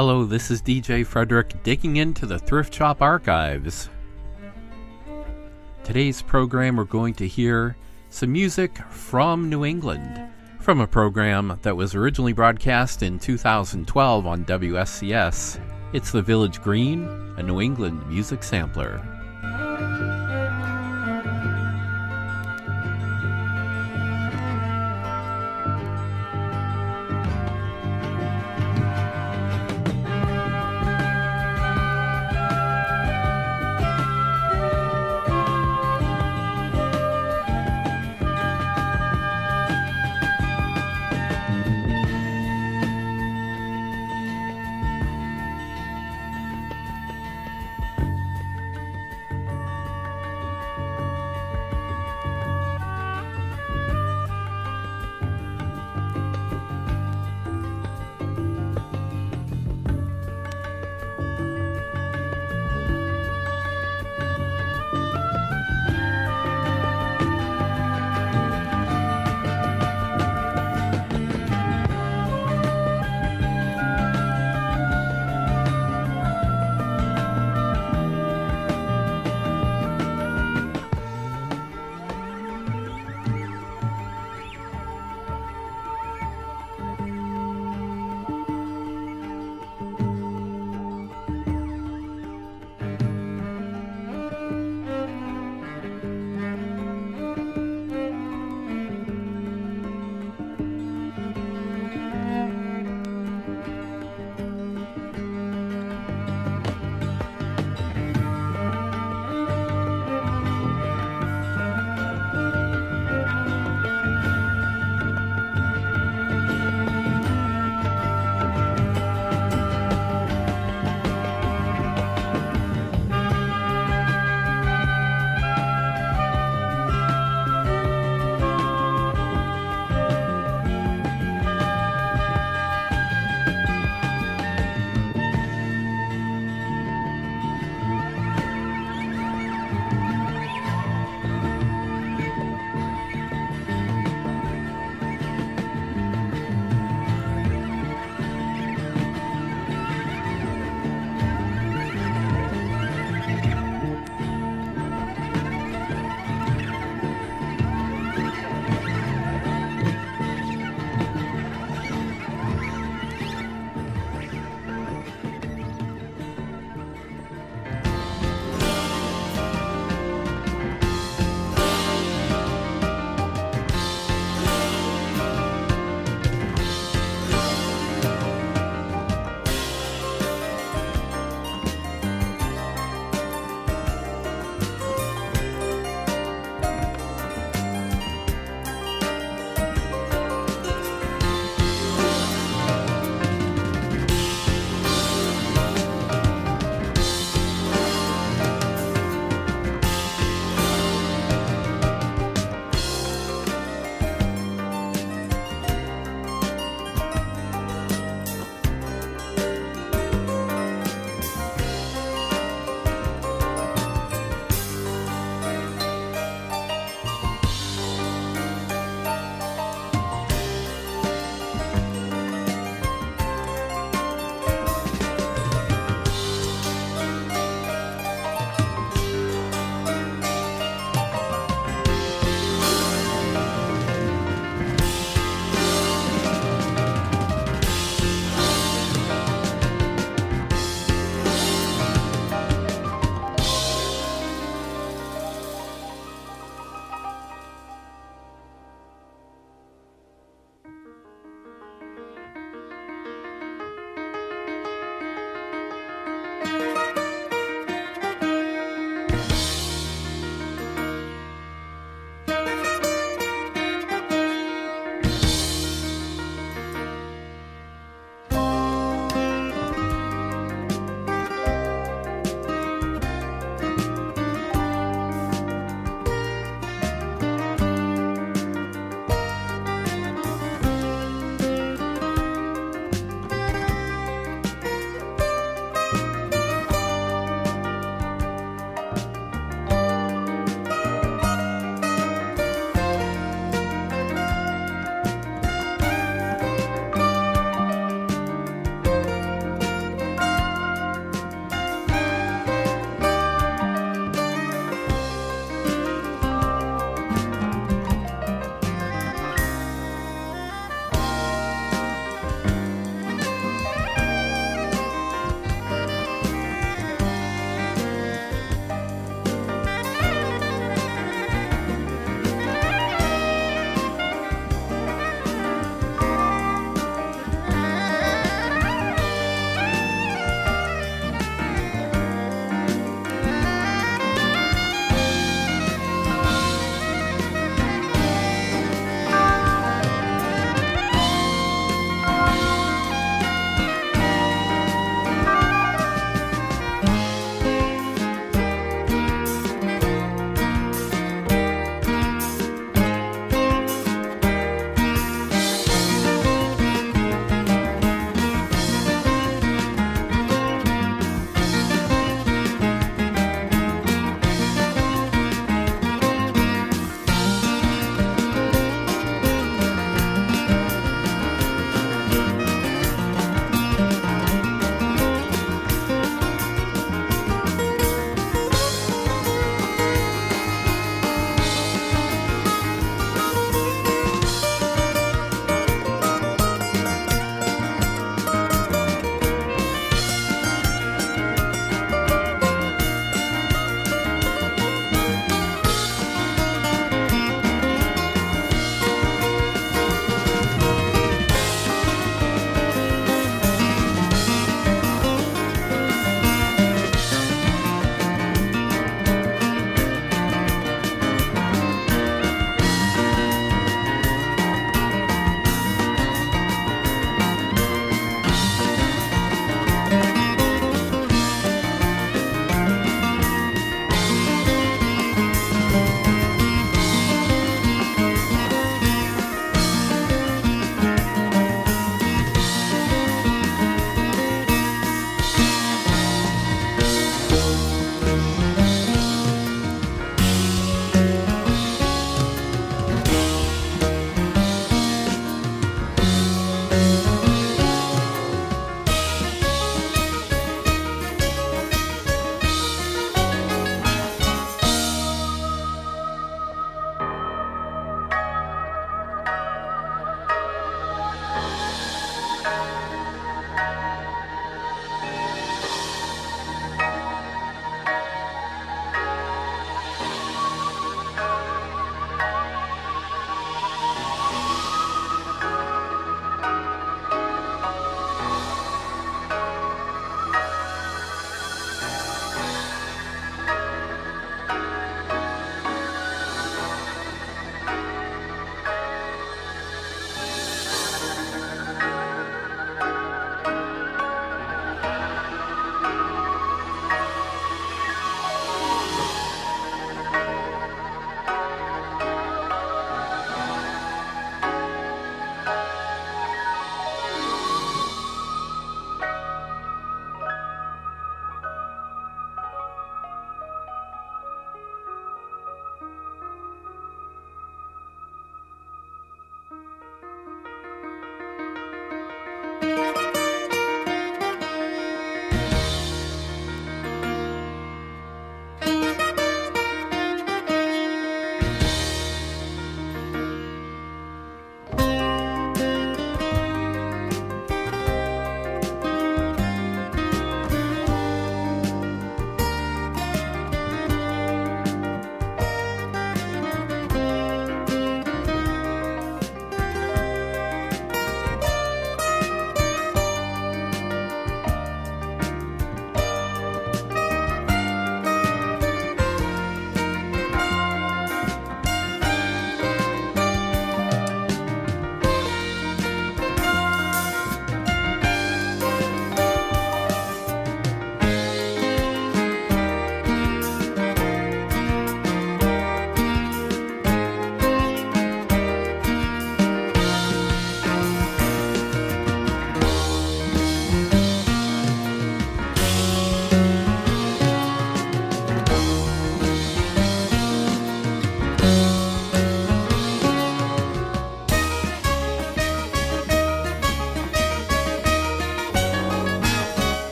Hello, this is DJ Frederick digging into the Thrift Shop archives. Today's program we're going to hear some music from New England, from a program that was originally broadcast in 2012 on WSCS. It's the Village Green, a New England music sampler.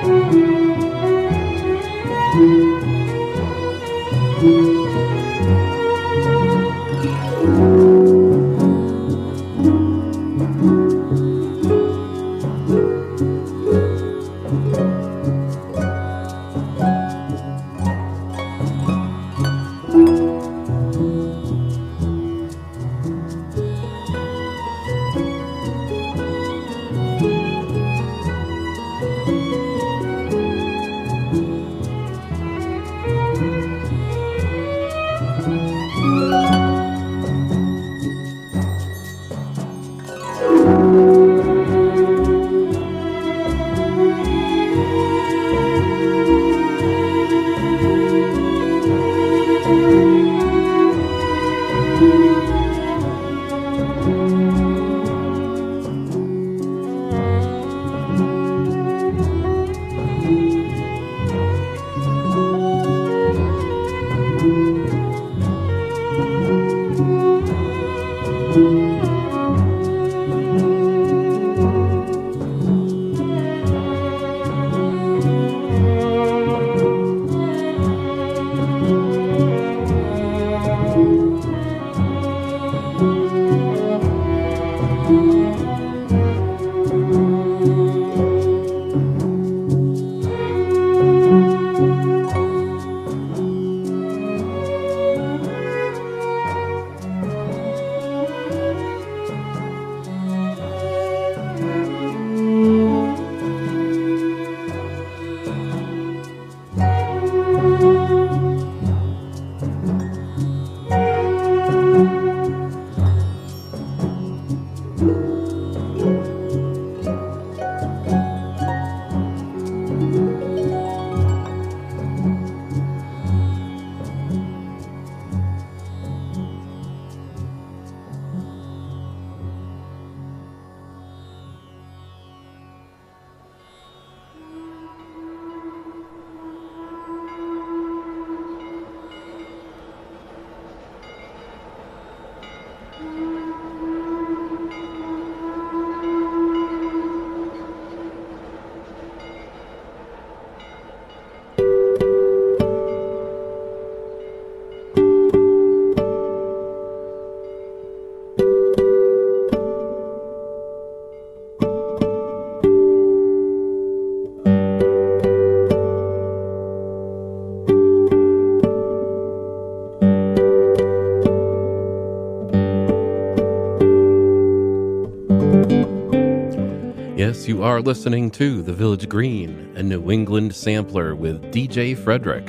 Yes, you are listening to The Village Green, a New England sampler with DJ Frederick.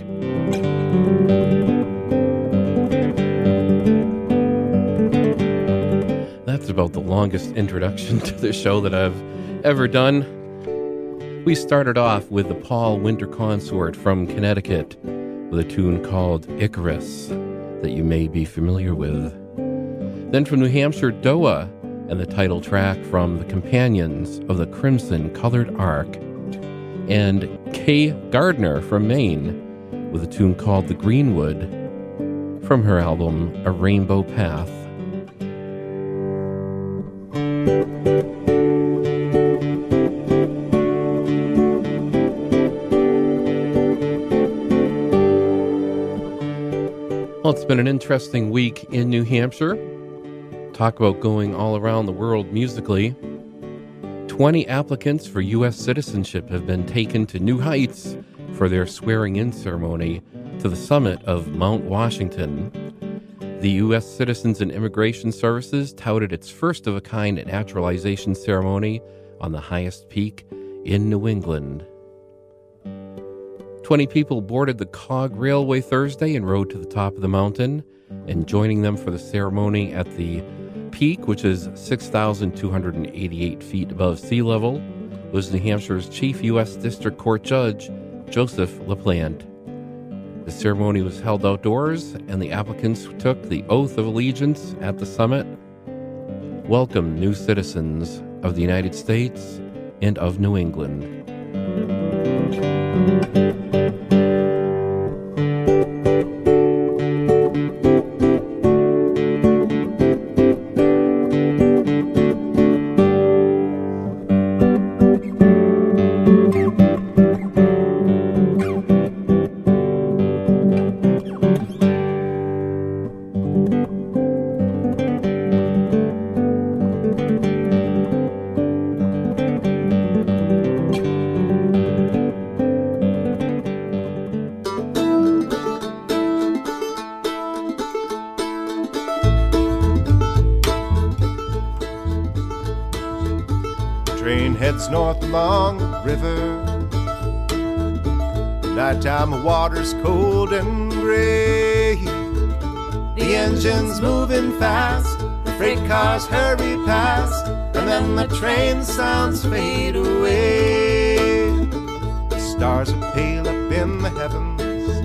That's about the longest introduction to the show that I've ever done. We started off with the Paul Winter Consort from Connecticut with a tune called Icarus that you may be familiar with. Then from New Hampshire, Doa, and the title track from The Companions of the Crimson Colored Ark, and Kay Gardner from Maine with a tune called The Greenwood from her album A Rainbow Path. Well, it's been an interesting week in New Hampshire. Talk about going all around the world musically. 20 applicants for U.S. citizenship have been taken to new heights for their swearing-in ceremony to the summit of Mount Washington. The U.S. Citizens and Immigration Services touted its first-of-a-kind naturalization ceremony on the highest peak in New England. 20 people boarded the Cog Railway Thursday and rode to the top of the mountain, and joining them for the ceremony at the peak, which is 6,288 feet above sea level, was New Hampshire's Chief U.S. District Court Judge, Joseph LaPlante. The ceremony was held outdoors, and the applicants took the oath of allegiance at the summit. Welcome, new citizens of the United States and of New England. heads north along the river. Nighttime the water's cold and gray. The engine's moving fast, the freight cars hurry past, and then the train sounds fade away. The stars are pale up in the heavens.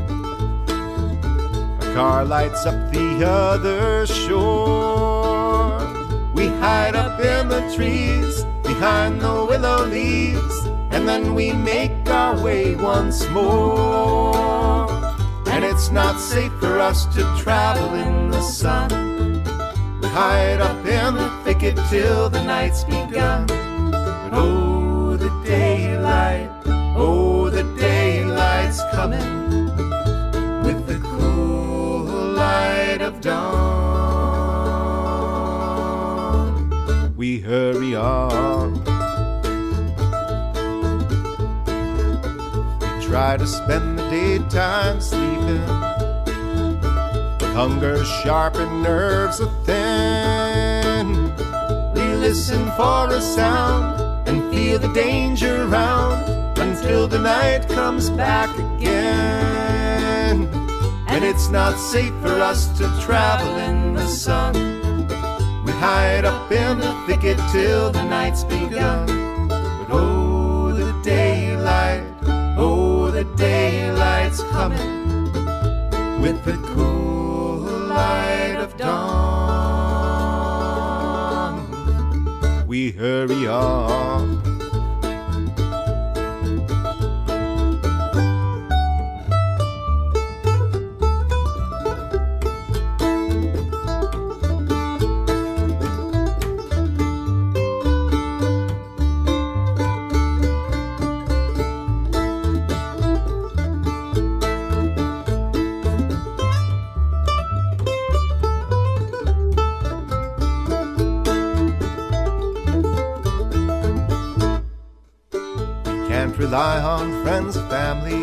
A car lights up the other shore. We hide up in the trees behind the willow leaves, and then we make our way once more. And it's not safe for us to travel in the sun. We hide up in the thicket till the night's begun. But oh, the daylight's coming with the cool light of dawn. We hurry on. Try to spend the daytime sleeping, but hunger's sharp and nerves are thin. We listen for a sound and feel the danger around until the night comes back again. And it's not safe for us to travel in the sun. We hide up in the thicket till the night's begun. But oh, the daylight's coming with the cool light of dawn. We hurry on. Rely on friends and family,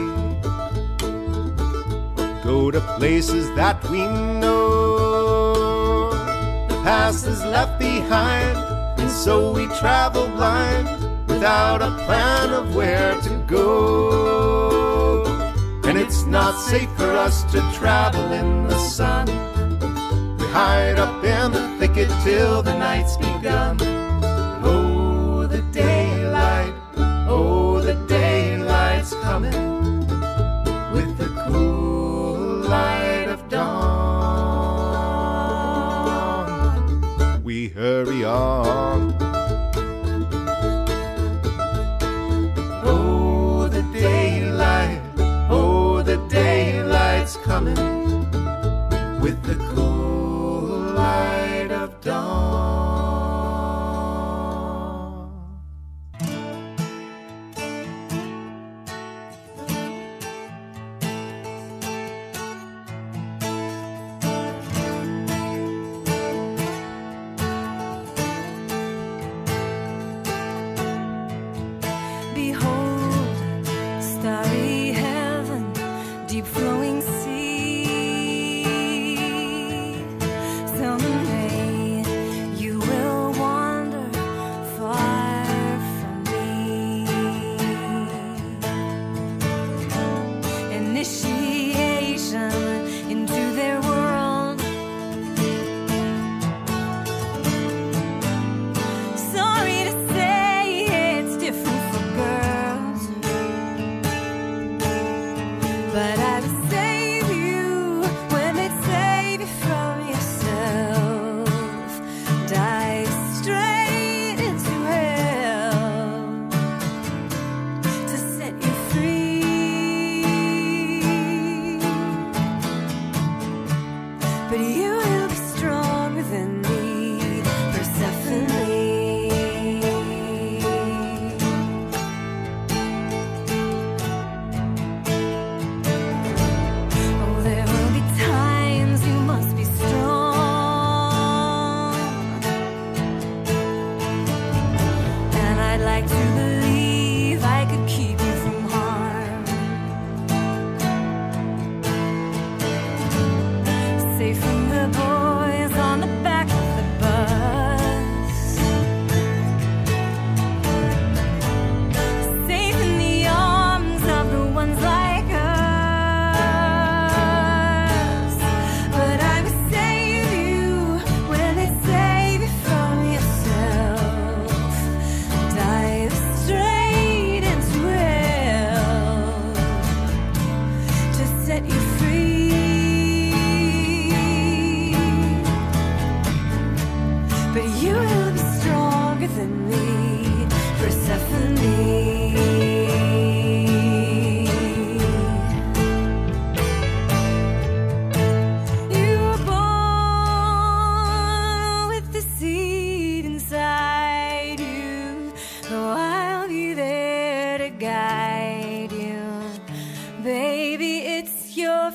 go to places that we know. The past is left behind, and so we travel blind without a plan of where to go. And it's not safe for us to travel in the sun. We hide up in the thicket till the night's begun. Oh, the daylight's coming with the cool light of dawn. We hurry on. Oh, the daylight's coming with the cool light of dawn.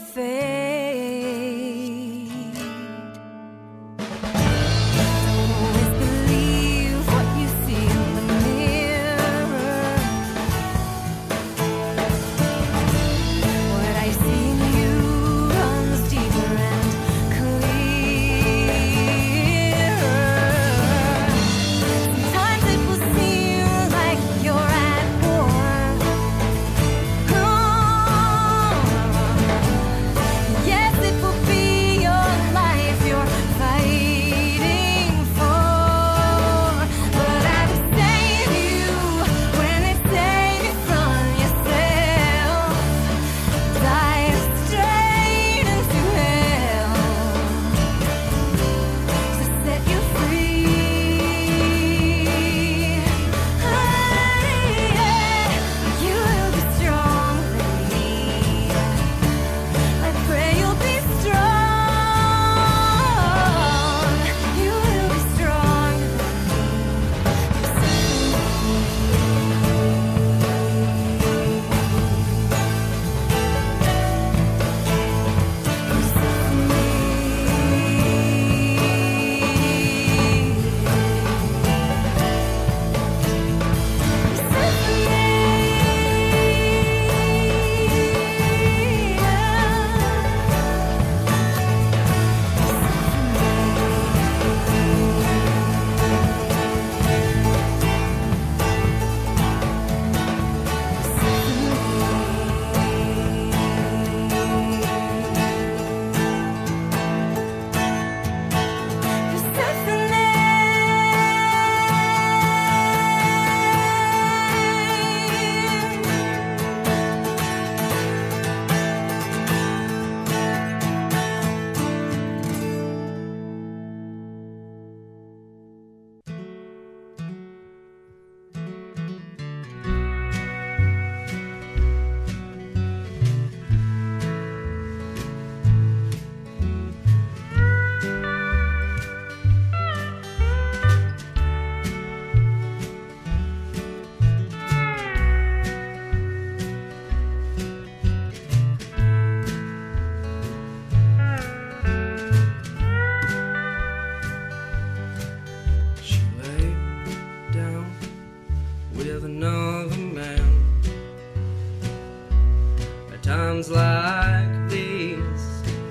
times like these,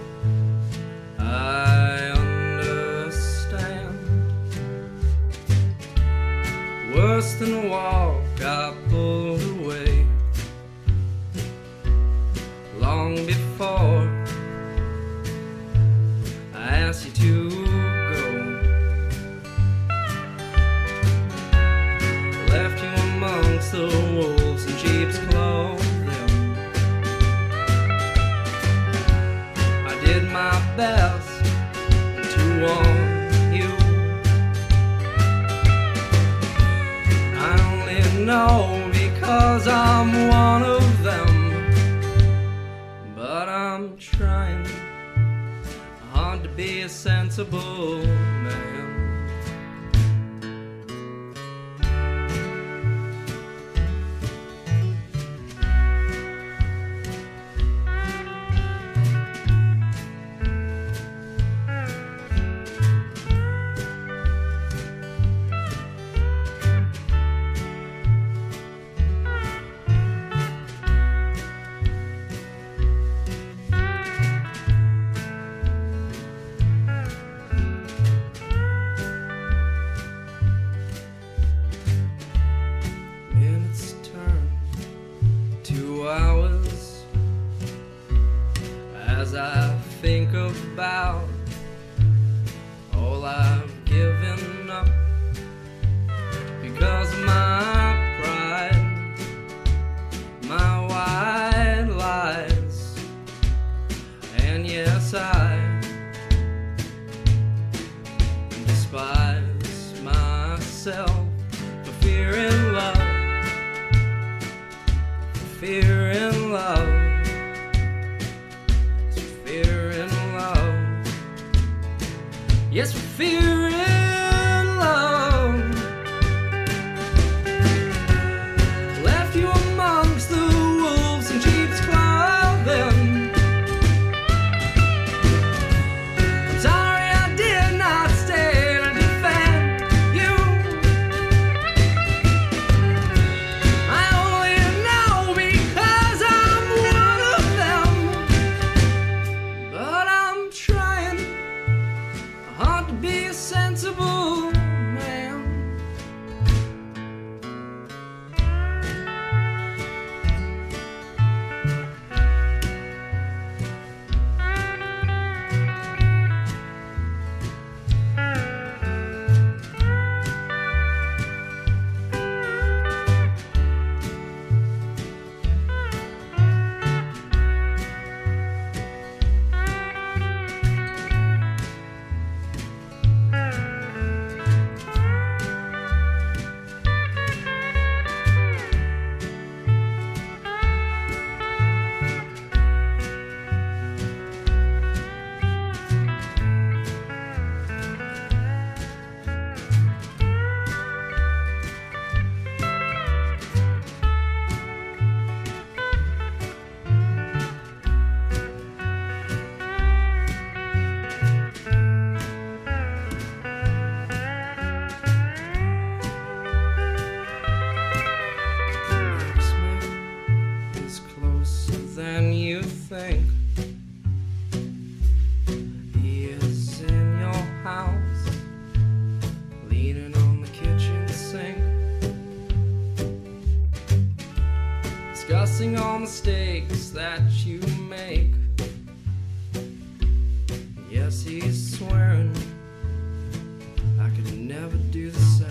I understand. Worse than a walk, I pulled away long before I asked you to go. Left you amongst the wolves in sheep's clothing. I did my best to warn you. I only know because I'm one of them, but I'm trying hard to be a sensible man. Hours as I think about all I've given up because of my pride, my white lies, and yes, I despise myself for fearing love. Fear in love, fear in love, yes, fear in love. Left you amongst the wolves in sheep's clothing. than you think. He is in your house, leaning on the kitchen sink, discussing all mistakes that you make. Yes, he's swearing I could never do the same.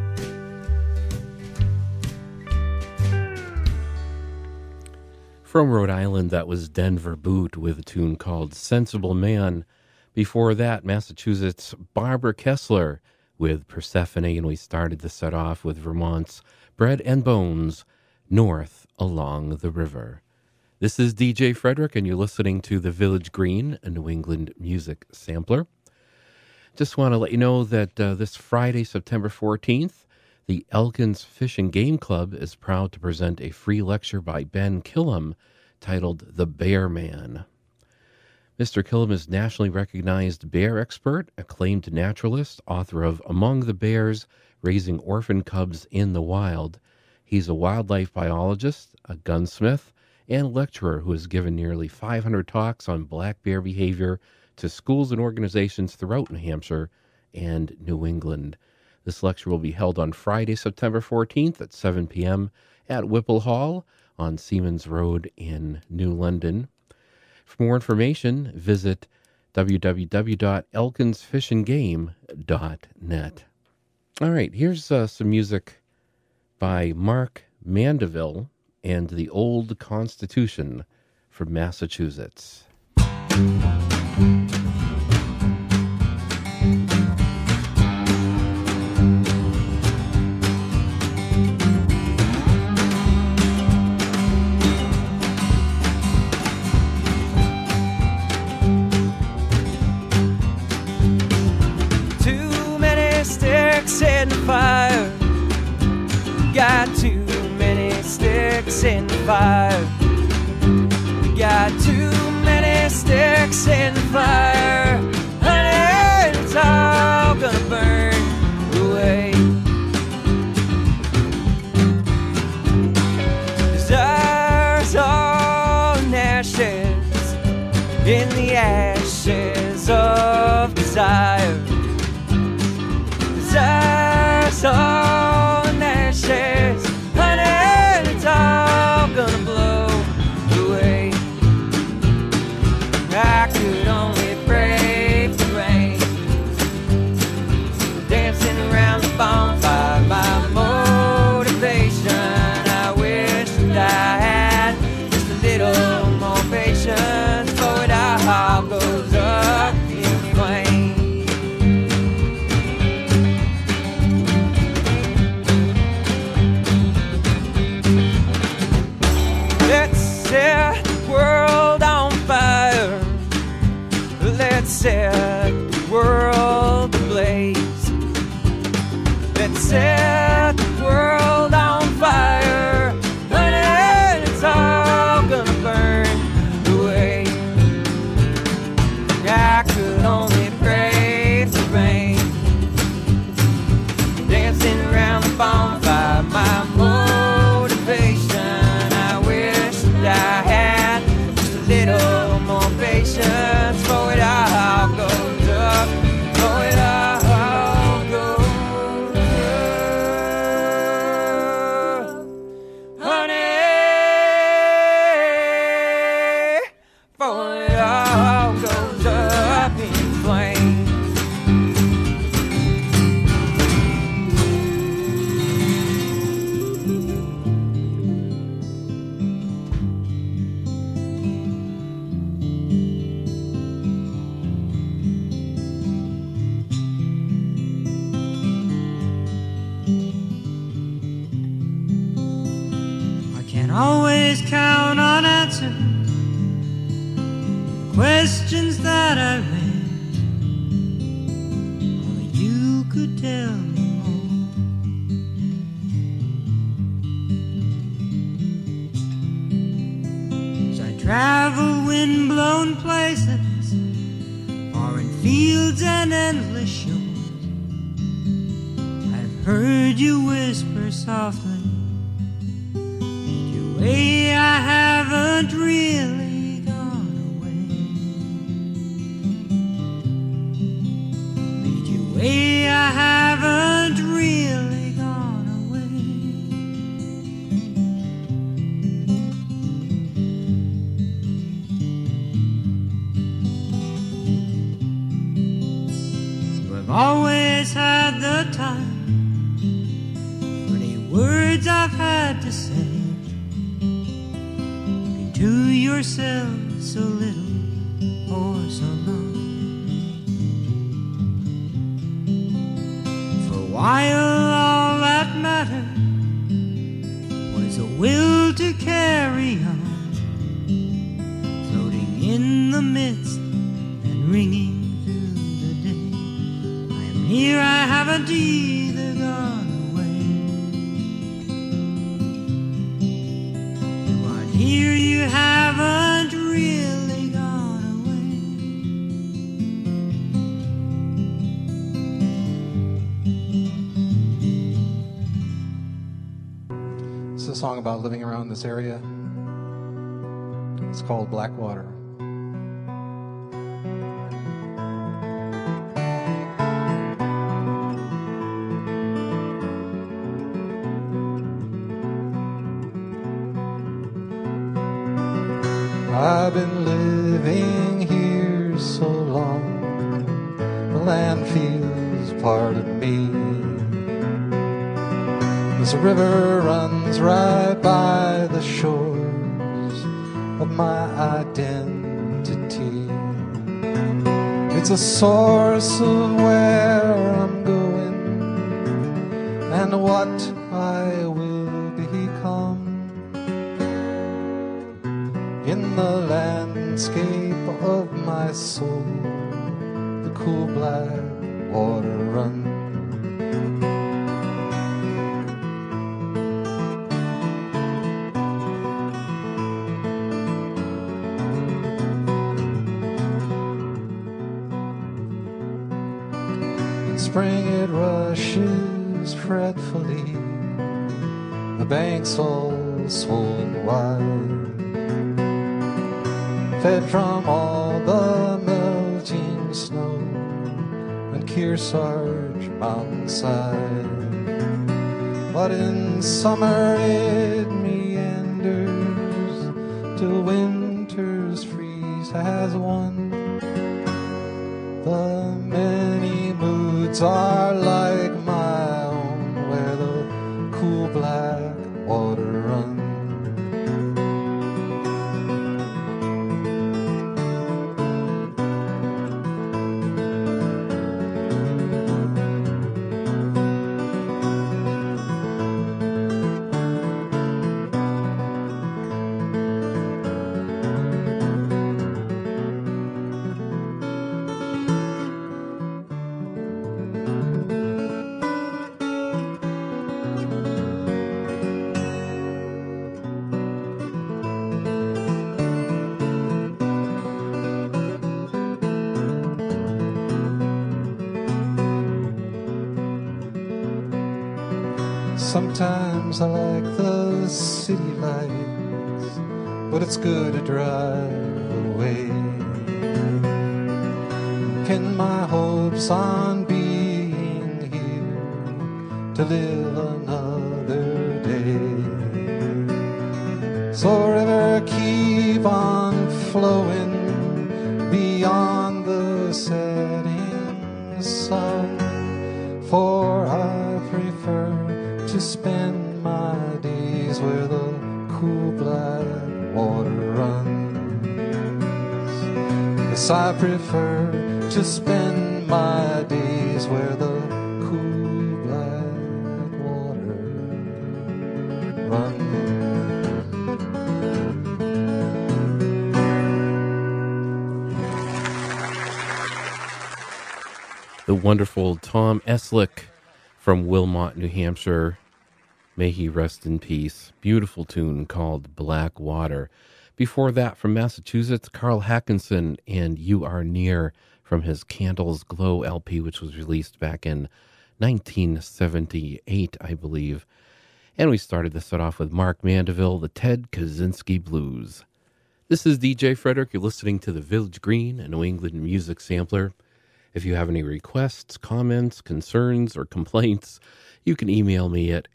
From Rhode Island, that was Denver Boot with a tune called Sensible Man. Before that, Massachusetts, Barbara Kessler with Persephone, and we started the set off with Vermont's Bread and Bones, North Along the River. This is DJ Frederick, and you're listening to The Village Green, a New England music sampler. Just want to let you know that this Friday, September 14th, the Elkins Fish and Game Club is proud to present a free lecture by Ben Killam titled The Bear Man. Mr. Killam is nationally recognized bear expert, acclaimed naturalist, author of Among the Bears, Raising Orphan Cubs in the Wild. He's a wildlife biologist, a gunsmith, and lecturer who has given nearly 500 talks on black bear behavior to schools and organizations throughout New Hampshire and New England. This lecture will be held on Friday, September 14th at 7 p.m. at Whipple Hall on Siemens Road in New London. For more information, visit www.elkinsfishandgame.net. All right, here's some music by Mark Mandeville and the Old Constitution from Massachusetts. 'Too many sticks in the fire. Got too many sticks in the fire. Got too many sticks in the fire. Honey, it's all gonna burn away. There's all in ashes, in the ashes of desire. There's all in ashes, honey, it's all gonna blow away. I could only pray for rain, dancing around the bonfire, my motivation. I wish that I had just a little more patience, for it all goes up in flames. Let's set the world on fire. Let's set the world ablaze. Let's set the world on fire. Honey, it's all gonna burn away. I could only pray for rain, dancing around the bonfire, my motivation. I wish that I had just a little more patience, for it all goes up, for it all goes up, honey, for it all goes up in flames. I can't always count on answers, questions that I raise. Only you could tell me more. As I travel wind-blown places, foreign fields and endless shores, I've heard you whisper softly, way I haven't realized. always had the time for any words I've had to say. To yourself so little or so long. For a while all that mattered was a will to carry on, floating in the midst and ringing through the day. I am here, I haven't either gone away. You aren't here, you haven't really gone away. It's a song about living around this area. It's called Blackwater. I've been living here so long, the land feels part of me. This river runs right by the shores of my identity. It's a source of where I'm going and what I will become. In the landscape of my soul, the cool black water runs. In spring it rushes fretfully, the banks all swollen wide, fed from all the melting snow and Kearsarge mountainside. But in summer it meanders till winter's freeze has won. The many moods are like my own, where the cool black water runs. Sometimes I like the city lights, but it's good to drive away. Pin my hopes on being here to live another day. So river, keep on flowing beyond the setting sun, for I prefer to spend my days where the cool black water runs. Yes, I prefer to spend my days where the cool black water runs. The wonderful Tom Eslick from Wilmot, New Hampshire. May he rest in peace. Beautiful tune called Black Water. Before that, from Massachusetts, Carl Hackinson and You Are Near from his Candles Glow LP, which was released back in 1978, I believe. And we started the set off with Mark Mandeville, the Ted Kaczynski Blues. This is DJ Frederick. You're listening to the Village Green, a New England music sampler. If you have any requests, comments, concerns, or complaints, you can email me at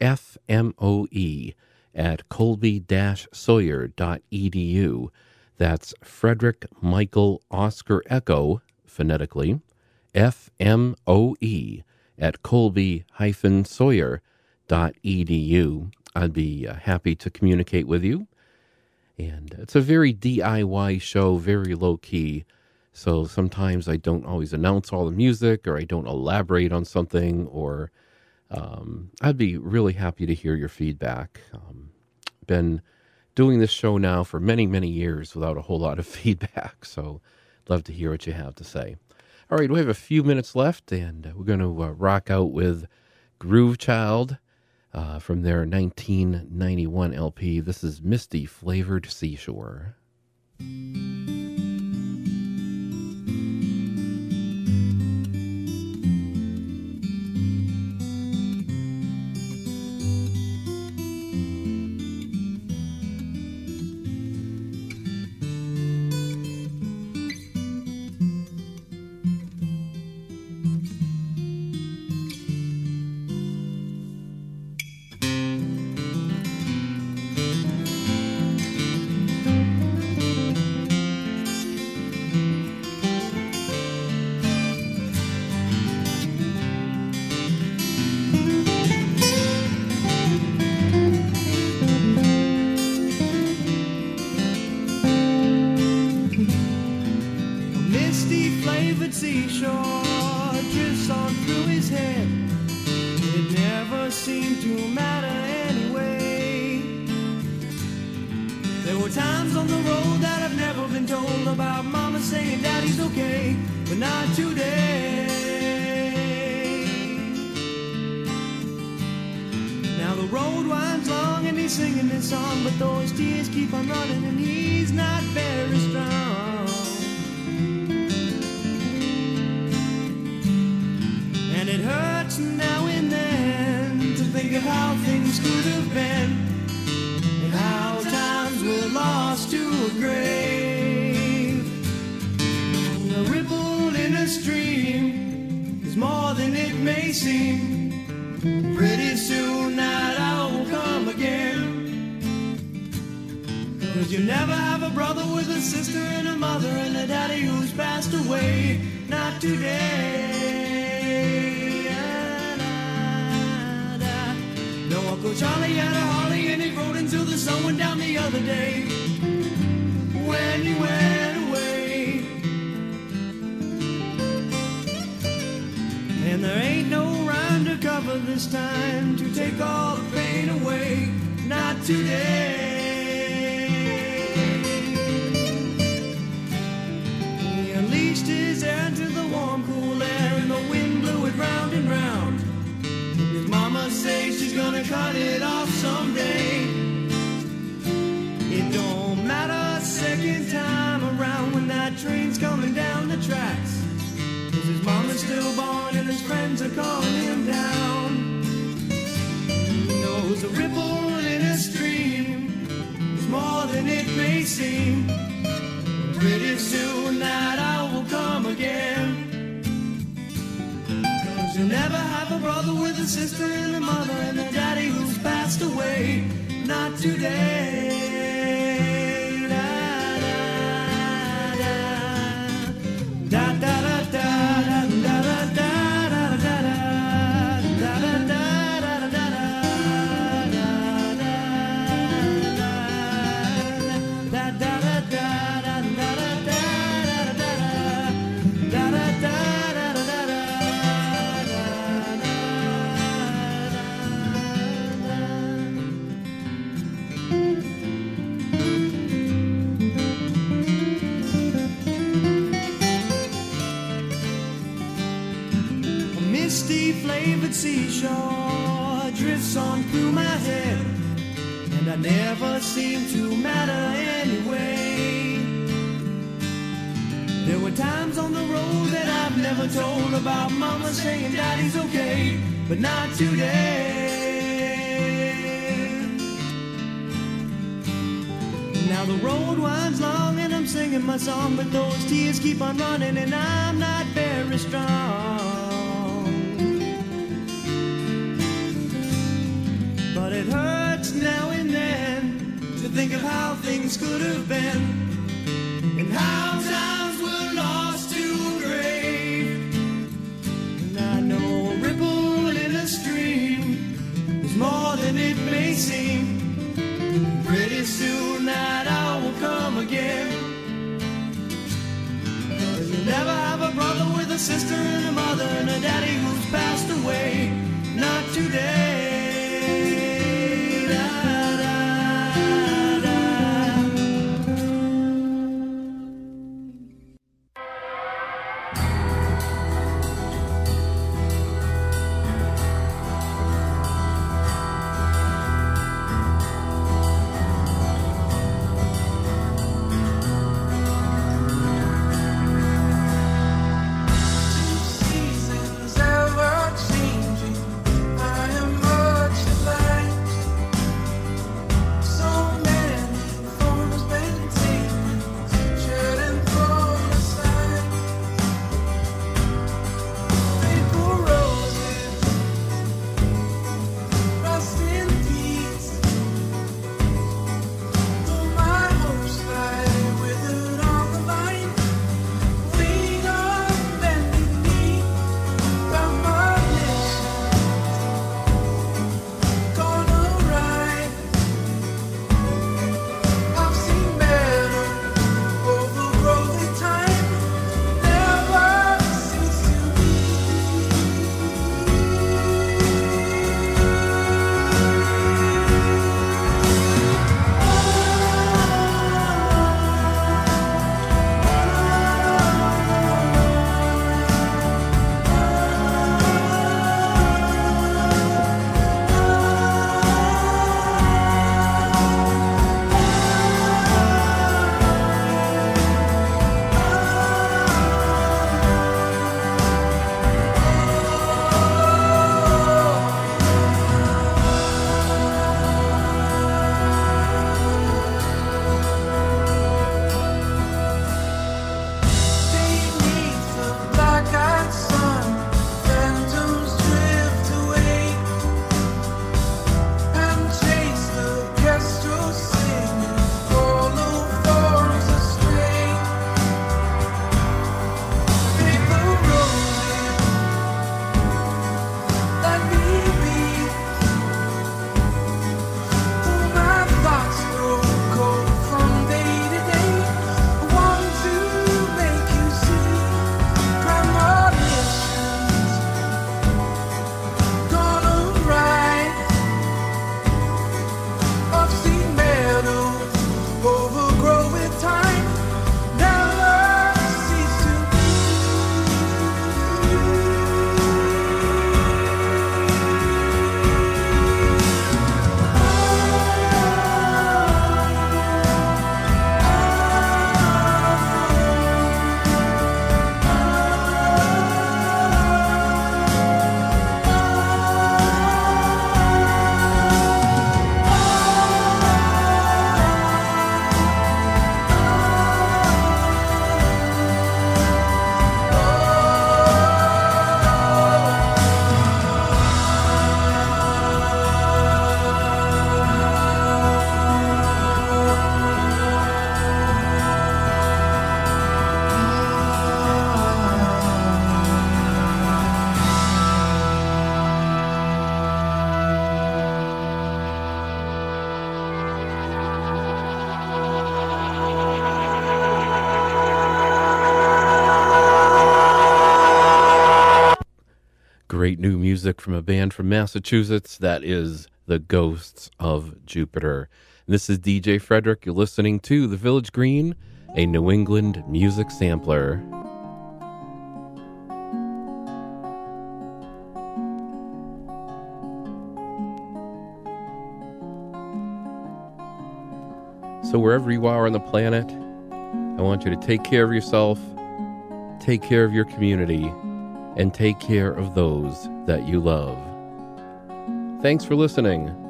fmoe@colby-sawyer.edu. That's Frederick Michael Oscar Echo, phonetically, at colby-sawyer.edu. I'd be happy to communicate with you. And it's a very DIY show, very low-key. So sometimes I don't always announce all the music, or I don't elaborate on something, or I'd be really happy to hear your feedback. Been doing this show now for many, many years without a whole lot of feedback, so love to hear what you have to say. All right, we have a few minutes left, and we're going to rock out with Groove Child from their 1991 LP. This is Misty Flavored Seashore. Seashore drifts on through my head, and I never seem to matter anyway. There were times on the road that I've never told about, Mama saying Daddy's okay, but not today. Now the road winds long and I'm singing my song, but those tears keep on running and I'm not very strong. But it hurts now and then to think of how things could have been, and how times were lost to a grave. sister and a mother and a daddy who's passed away. Not today. Great new music from a band from Massachusetts. That is the Ghosts of Jupiter. And this is DJ Frederick. You're listening to The Village Green, a New England music sampler. So wherever you are on the planet, I want you to take care of yourself, take care of your community, and take care of those that you love. Thanks for listening.